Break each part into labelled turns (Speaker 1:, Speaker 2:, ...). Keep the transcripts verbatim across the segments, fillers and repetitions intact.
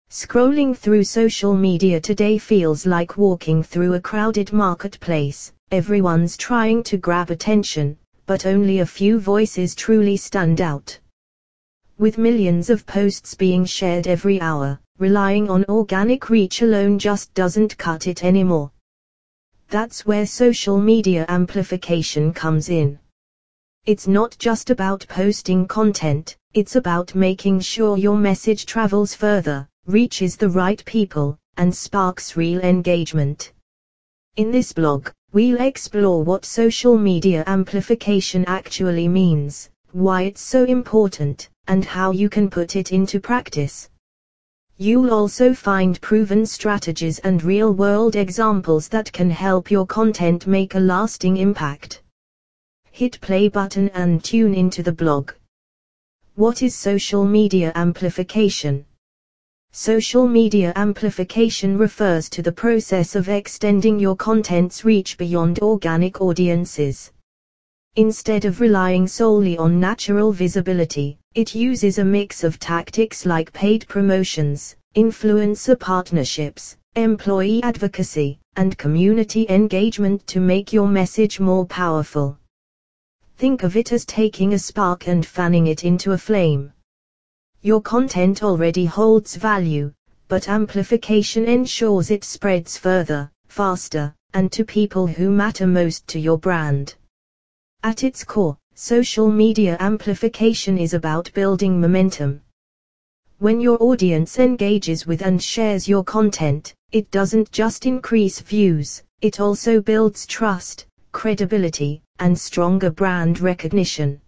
Speaker 1: Scrolling through social media today feels like walking through a crowded marketplace. Everyone's trying to grab attention, but only a few voices truly stand out. With millions of posts being shared every hour, relying on organic reach alone just doesn't cut it anymore. That's where social media amplification comes in. It's not just about posting content, it's about making sure your message travels further, reaches the right people, and sparks real engagement. In this blog, we'll explore what social media amplification actually means, why it's so important, and how you can put it into practice. You'll also find proven strategies and real-world examples that can help your content make a lasting impact. Hit play button and tune into the blog. What is social media amplification? Social media amplification refers to the process of extending your content's reach beyond organic audiences. Instead of relying solely on natural visibility, it uses a mix of tactics like paid promotions, influencer partnerships, employee advocacy, and community engagement to make your message more powerful. Think of it as taking a spark and fanning it into a flame. Your content already holds value, but amplification ensures it spreads further, faster, and to people who matter most to your brand. At its core, social media amplification is about building momentum. When your audience engages with and shares your content, it doesn't just increase views, it also builds trust, credibility, and stronger brand recognition.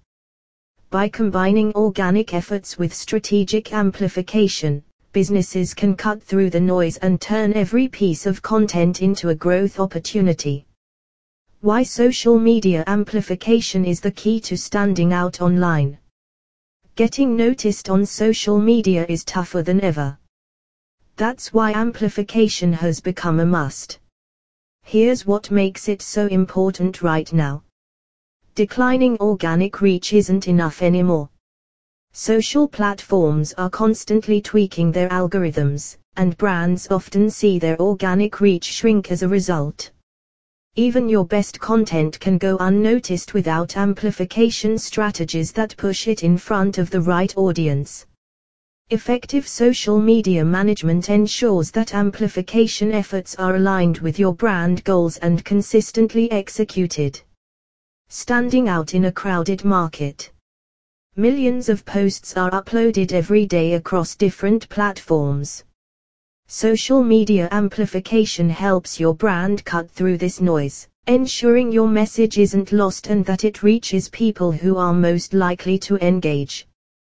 Speaker 1: By combining organic efforts with strategic amplification, businesses can cut through the noise and turn every piece of content into a growth opportunity. Why social media amplification is the key to standing out online. Getting noticed on social media is tougher than ever. That's why amplification has become a must. Here's what makes it so important right now. Declining organic reach isn't enough anymore. Social platforms are constantly tweaking their algorithms, and brands often see their organic reach shrink as a result. Even your best content can go unnoticed without amplification strategies that push it in front of the right audience. Effective social media management ensures that amplification efforts are aligned with your brand goals and consistently executed. Standing out in a crowded market. Millions of posts are uploaded every day across different platforms. Social media amplification helps your brand cut through this noise, ensuring your message isn't lost and that it reaches people who are most likely to engage.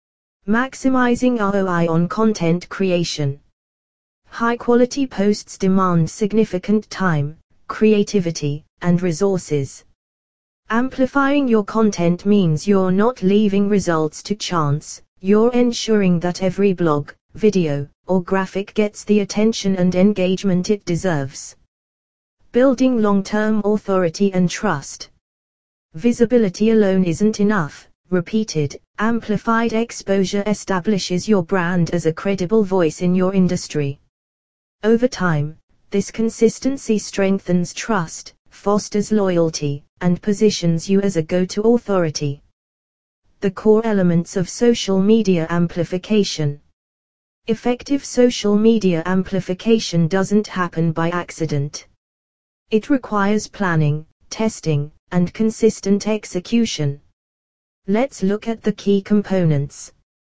Speaker 1: Maximizing R O I on content creation. High-quality posts demand significant time, creativity, and resources. Amplifying your content means you're not leaving results to chance, you're ensuring that every blog, video, or graphic gets the attention and engagement it deserves. Building long-term authority and trust. Visibility alone isn't enough. Repeated, amplified exposure establishes your brand as a credible voice in your industry. Over time, this consistency strengthens trust, fosters loyalty, and positions you as a go-to authority. The core elements of social media amplification. Effective social media amplification doesn't happen by accident. It requires planning, testing, and consistent execution. Let's look at the key components.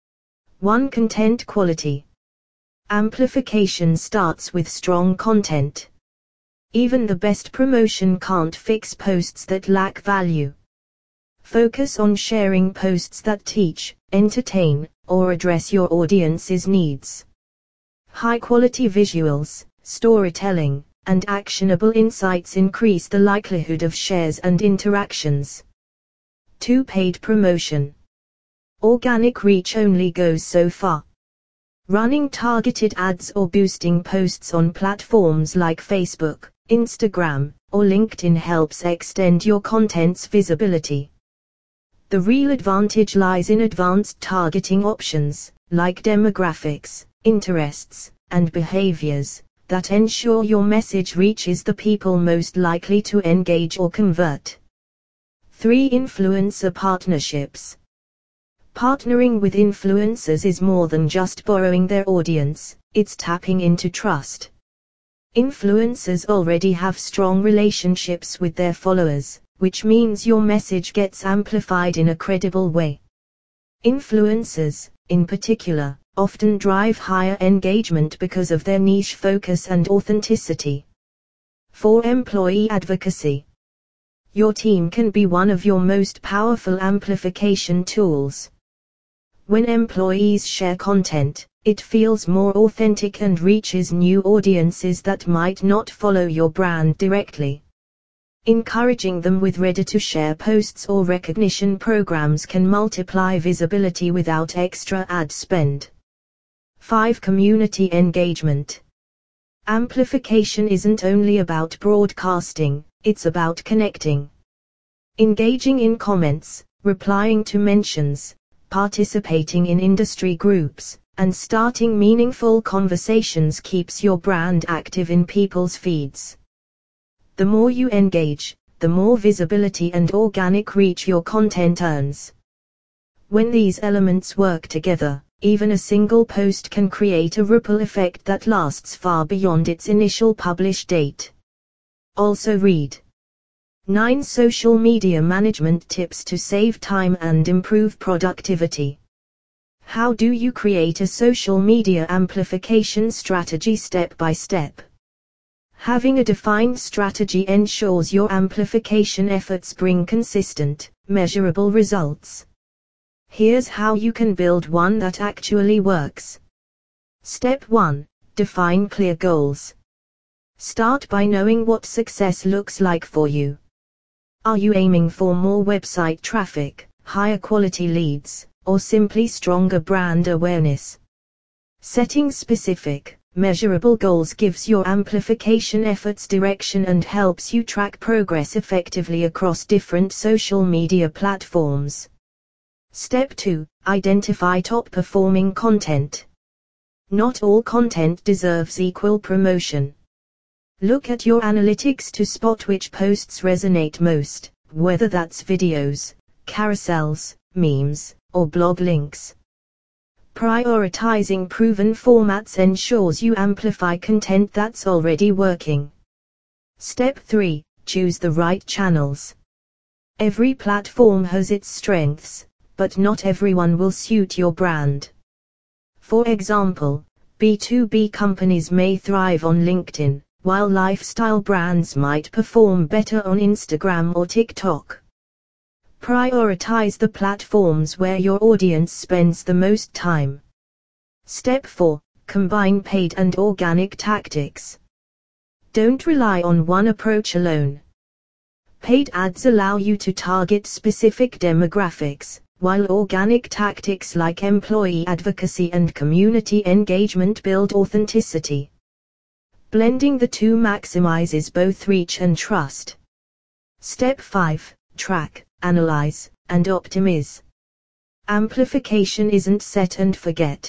Speaker 1: one Content quality. Amplification starts with strong content. Even the best promotion can't fix posts that lack value. Focus on sharing posts that teach, entertain, or address your audience's needs. High-quality visuals, storytelling, and actionable insights increase the likelihood of shares and interactions. two Paid promotion. Organic reach only goes so far. Running targeted ads or boosting posts on platforms like Facebook, Instagram, or LinkedIn helps extend your content's visibility. The real advantage lies in advanced targeting options, like demographics, interests, and behaviors that ensure your message reaches the people most likely to engage or convert. three. Influencer partnerships. Partnering with influencers is more than just borrowing their audience, it's tapping into trust. Influencers already have strong relationships with their followers, which means your message gets amplified in a credible way. Influencers, in particular, often drive higher engagement because of their niche focus and authenticity. four. Employee advocacy. Your team can be one of your most powerful amplification tools. When employees share content, it feels more authentic and reaches new audiences that might not follow your brand directly. Encouraging them with ready-to-share posts or recognition programs can multiply visibility without extra ad spend. five. Community engagement. Amplification isn't only about broadcasting, it's about connecting. Engaging in comments, replying to mentions, participating in industry groups, and starting meaningful conversations keeps your brand active in people's feeds. The more you engage, the more visibility and organic reach your content earns. When these elements work together, even a single post can create a ripple effect that lasts far beyond its initial publish date. Also read. nine. Social media management tips to save time and improve productivity. How do you create a social media amplification strategy step by step? Having a defined strategy ensures your amplification efforts bring consistent, measurable results. Here's how you can build one that actually works. Step one. Define clear goals. Start by knowing what success looks like for you. Are you aiming for more website traffic, higher quality leads, or simply stronger brand awareness? Setting specific, measurable goals gives your amplification efforts direction and helps you track progress effectively across different social media platforms. Step two. Identify top-performing content. Not all content deserves equal promotion. Look at your analytics to spot which posts resonate most, whether that's videos, carousels, memes, or blog links. Prioritizing proven formats ensures you amplify content that's already working. Step three. Choose the right channels. Every platform has its strengths, but not everyone will suit your brand. For example, B two B companies may thrive on LinkedIn, while lifestyle brands might perform better on Instagram or TikTok. Prioritize the platforms where your audience spends the most time. Step four. Combine paid and organic tactics. Don't rely on one approach alone. Paid ads allow you to target specific demographics, while organic tactics like employee advocacy and community engagement build authenticity. Blending the two maximizes both reach and trust. Step five. Track, analyze, and optimize. Amplification isn't set and forget.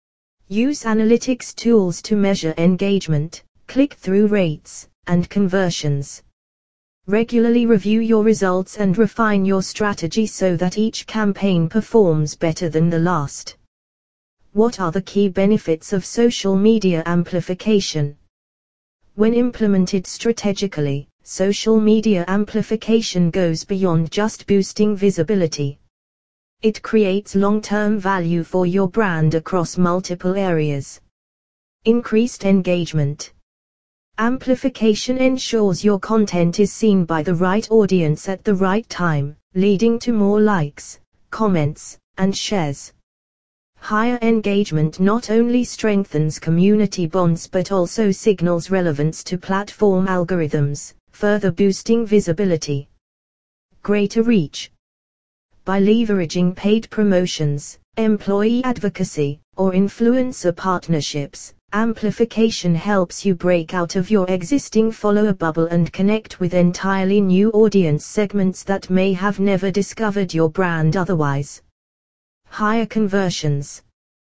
Speaker 1: Use analytics tools to measure engagement, click-through rates, and conversions. Regularly review your results and refine your strategy so that each campaign performs better than the last. What are the key benefits of social media amplification? When implemented strategically, social media amplification goes beyond just boosting visibility. It creates long-term value for your brand across multiple areas. Increased engagement. Amplification ensures your content is seen by the right audience at the right time, leading to more likes, comments, and shares. Higher engagement not only strengthens community bonds but also signals relevance to platform algorithms, further boosting visibility. Greater reach. By leveraging paid promotions, employee advocacy, or influencer partnerships, amplification helps you break out of your existing follower bubble and connect with entirely new audience segments that may have never discovered your brand otherwise. Higher conversions.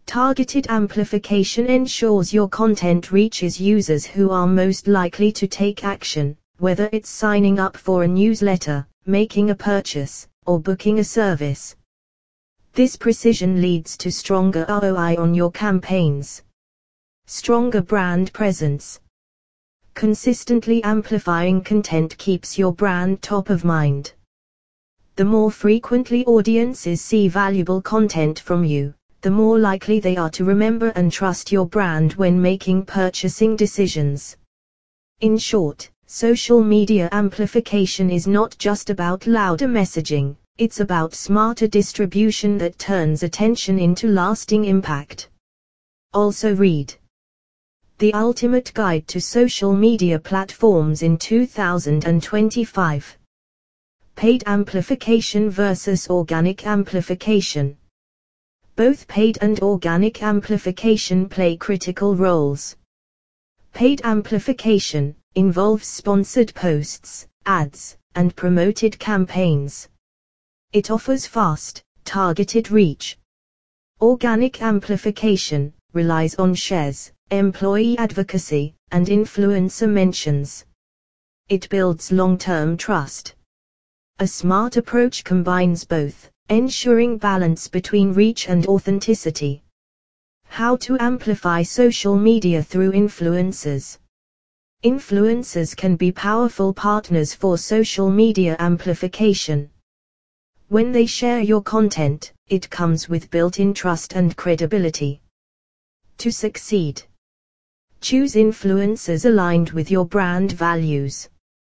Speaker 1: Targeted amplification ensures your content reaches users who are most likely to take action, whether it's signing up for a newsletter, making a purchase, or booking a service. This precision leads to stronger R O I on your campaigns. Stronger brand presence. Consistently amplifying content keeps your brand top of mind. The more frequently audiences see valuable content from you, the more likely they are to remember and trust your brand when making purchasing decisions. In short, social media amplification is not just about louder messaging, it's about smarter distribution that turns attention into lasting impact. Also read The Ultimate Guide to Social Media Platforms in two thousand twenty-five. Paid amplification versus organic amplification. Both paid and organic amplification play critical roles. Paid amplification involves sponsored posts, ads, and promoted campaigns. It offers fast, targeted reach. Organic amplification relies on shares, employee advocacy, and influencer mentions. It builds long-term trust. A smart approach combines both, ensuring balance between reach and authenticity. How to amplify social media through influencers. Influencers can be powerful partners for social media amplification. When they share your content, it comes with built-in trust and credibility. To succeed, choose influencers aligned with your brand values.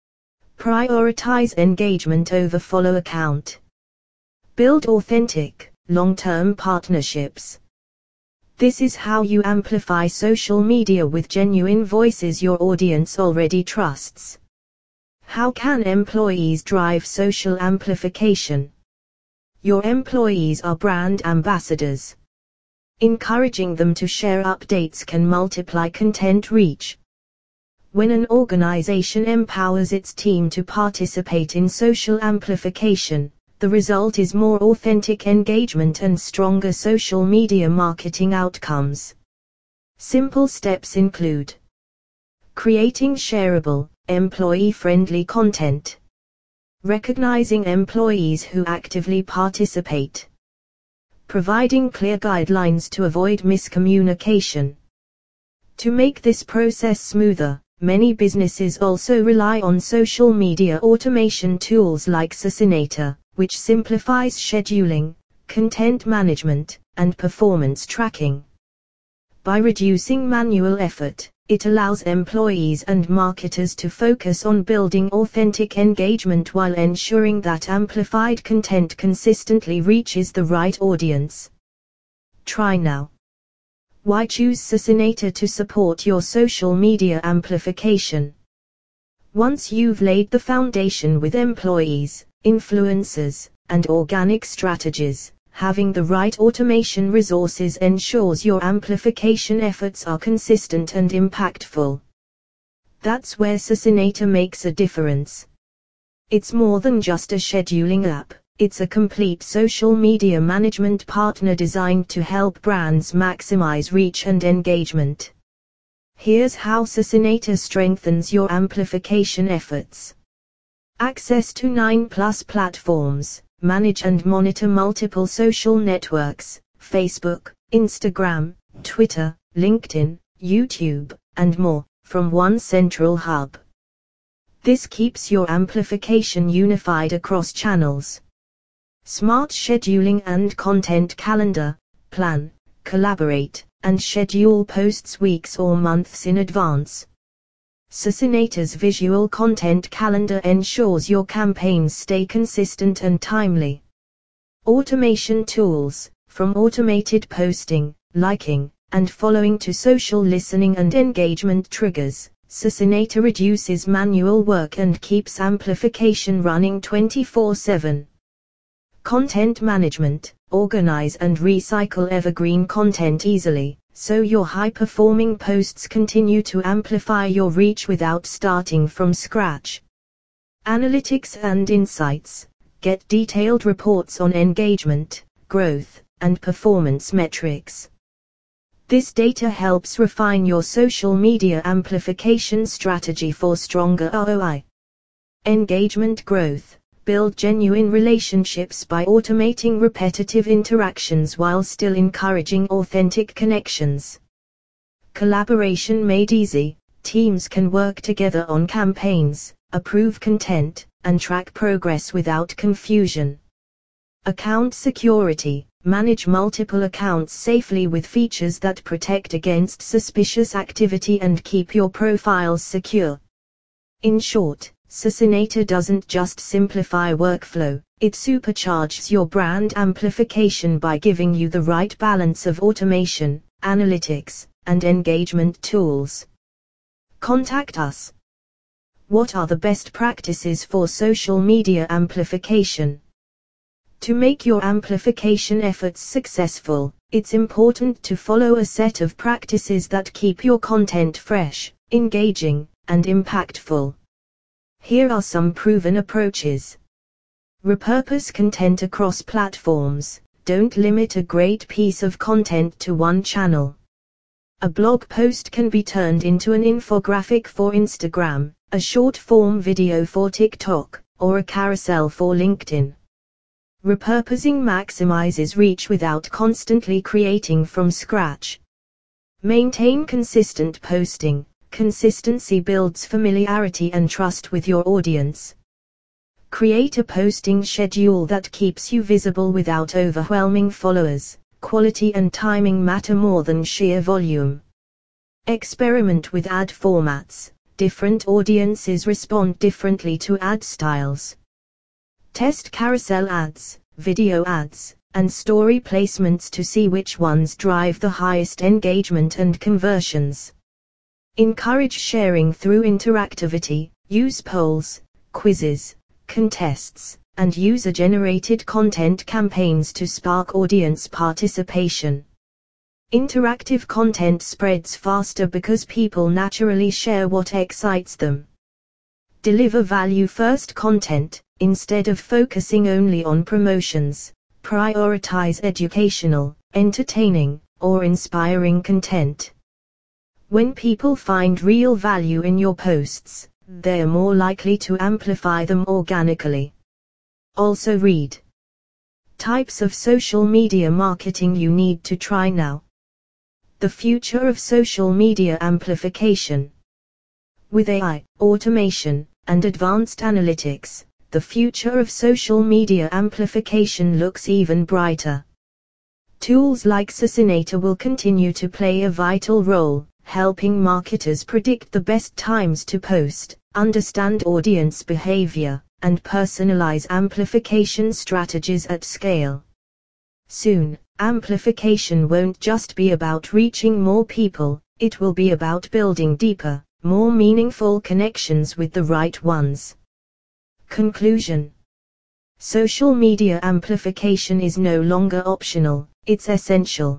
Speaker 1: Prioritize engagement over follow account. Build authentic, long-term partnerships. This is how you amplify social media with genuine voices your audience already trusts. How can employees drive social amplification? Your employees are brand ambassadors. Encouraging them to share updates can multiply content reach. When an organization empowers its team to participate in social amplification, the result is more authentic engagement and stronger social media marketing outcomes. Simple steps include creating shareable, employee-friendly content, recognizing employees who actively participate, providing clear guidelines to avoid miscommunication. To make this process smoother, many businesses also rely on social media automation tools like Susinator, which simplifies scheduling, content management, and performance tracking. By reducing manual effort, it allows employees and marketers to focus on building authentic engagement while ensuring that amplified content consistently reaches the right audience. Try now. Why choose Susinator to support your social media amplification? Once you've laid the foundation with employees, influencers, and organic strategies, having the right automation resources ensures your amplification efforts are consistent and impactful. That's where Susinator makes a difference. It's more than just a scheduling app, it's a complete social media management partner designed to help brands maximize reach and engagement. Here's how Susinator strengthens your amplification efforts. Access to nine plus platforms. Manage and monitor multiple social networks, Facebook, Instagram, Twitter, LinkedIn, YouTube, and more, from one central hub. This keeps your amplification unified across channels. Smart scheduling and content calendar. Plan, collaborate, and schedule posts weeks or months in advance. Susinator's visual content calendar ensures your campaigns stay consistent and timely. Automation tools, from automated posting, liking, and following to social listening and engagement triggers, Susinator reduces manual work and keeps amplification running twenty-four seven. Content management. Organize and recycle evergreen content easily, so your high-performing posts continue to amplify your reach without starting from scratch. Analytics and insights. Get detailed reports on engagement, growth, and performance metrics. This data helps refine your social media amplification strategy for stronger R O I. Engagement growth. Build genuine relationships by automating repetitive interactions while still encouraging authentic connections. Collaboration made easy. Teams can work together on campaigns, approve content, and track progress without confusion. Account security. Manage multiple accounts safely with features that protect against suspicious activity and keep your profiles secure. In short, Susinator doesn't just simplify workflow, it supercharges your brand amplification by giving you the right balance of automation, analytics, and engagement tools. Contact us. What are the best practices for social media amplification? To make your amplification efforts successful, it's important to follow a set of practices that keep your content fresh, engaging, and impactful. Here are some proven approaches. Repurpose content across platforms. Don't limit a great piece of content to one channel. A blog post can be turned into an infographic for Instagram, a short-form video for TikTok, or a carousel for LinkedIn. Repurposing maximizes reach without constantly creating from scratch. Maintain consistent posting. Consistency builds familiarity and trust with your audience. Create a posting schedule that keeps you visible without overwhelming followers. Quality and timing matter more than sheer volume. Experiment with ad formats. Different audiences respond differently to ad styles. Test carousel ads, video ads, and story placements to see which ones drive the highest engagement and conversions. Encourage sharing through interactivity. Use polls, quizzes, contests, and user-generated content campaigns to spark audience participation. Interactive content spreads faster because people naturally share what excites them. Deliver value-first content. Instead of focusing only on promotions, prioritize educational, entertaining, or inspiring content. When people find real value in your posts, they are more likely to amplify them organically. Also read. Types of social media marketing you need to try now. The future of social media amplification. With A I, automation, and advanced analytics, the future of social media amplification looks even brighter. Tools like Susinator will continue to play a vital role, helping marketers predict the best times to post, understand audience behavior, and personalize amplification strategies at scale. Soon, amplification won't just be about reaching more people, it will be about building deeper, more meaningful connections with the right ones. Conclusion. Social media amplification is no longer optional, it's essential.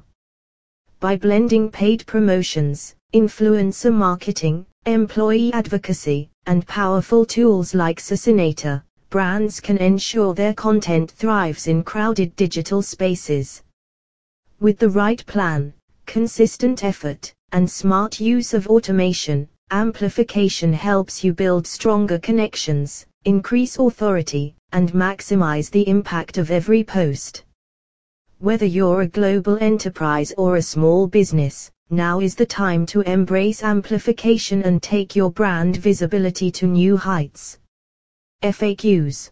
Speaker 1: By blending paid promotions, influencer marketing, employee advocacy, and powerful tools like Susinator, brands can ensure their content thrives in crowded digital spaces. With the right plan, consistent effort, and smart use of automation, amplification helps you build stronger connections, increase authority, and maximize the impact of every post. Whether you're a global enterprise or a small business, now is the time to embrace amplification and take your brand visibility to new heights. F A Qs.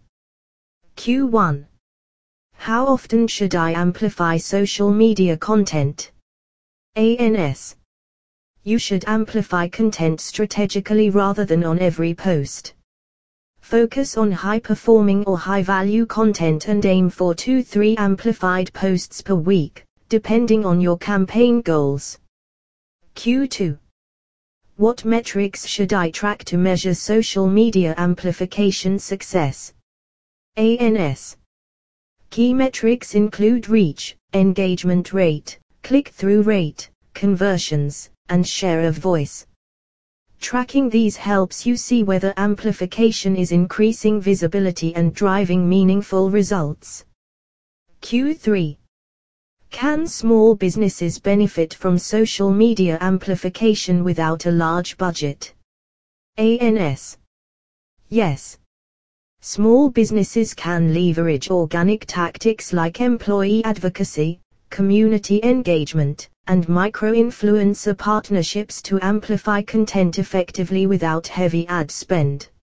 Speaker 1: Q one. How often should I amplify social media content? A N S. You should amplify content strategically rather than on every post. Focus on high-performing or high-value content and aim for two to three amplified posts per week, depending on your campaign goals. Q two. What metrics should I track to measure social media amplification success? A N S. Key metrics include reach, engagement rate, click-through rate, conversions, and share of voice. Tracking these helps you see whether amplification is increasing visibility and driving meaningful results. Q three. Can small businesses benefit from social media amplification without a large budget? A N S. Yes. Small businesses can leverage organic tactics like employee advocacy, community engagement, and micro-influencer partnerships to amplify content effectively without heavy ad spend.